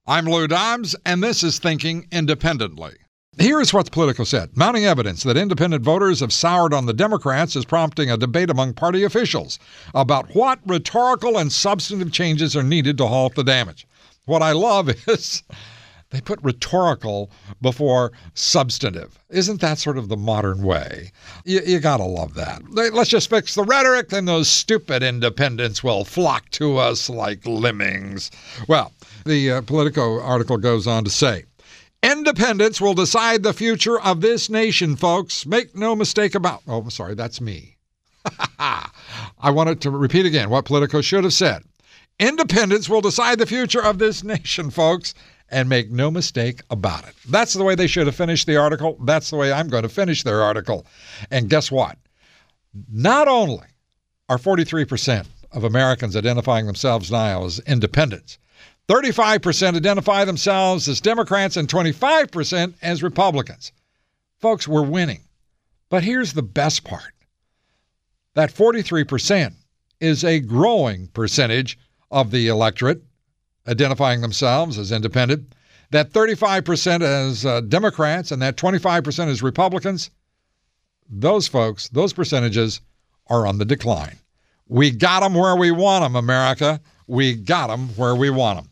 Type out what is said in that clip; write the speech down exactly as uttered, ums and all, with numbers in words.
I'm Lou Dobbs, and this is Thinking Independently. Here's what Politico said. Mounting evidence that independent voters have soured on the Democrats is prompting a debate among party officials about what rhetorical and substantive changes are needed to halt the damage. What I love is they put rhetorical before substantive. Isn't that sort of the modern way? You, you gotta love that. Let's just fix the rhetoric, then those stupid independents will flock to us like lemmings. Well, the uh, Politico article goes on to say, independents will decide the future of this nation, folks. Make no mistake about... Oh, I'm sorry, that's me. I wanted to repeat again what Politico should have said. Independents will decide the future of this nation, folks, and make no mistake about it. That's the way they should have finished the article. That's the way I'm going to finish their article. And guess what? Not only are forty-three percent of Americans identifying themselves now as independents, thirty-five percent identify themselves as Democrats and twenty-five percent as Republicans. Folks, we're winning. But here's the best part. That forty-three percent is a growing percentage of the electorate identifying themselves as independent. That thirty-five percent as uh, Democrats and that twenty-five percent as Republicans, those folks, those percentages are on the decline. We got them where we want them, America. We got them where we want them.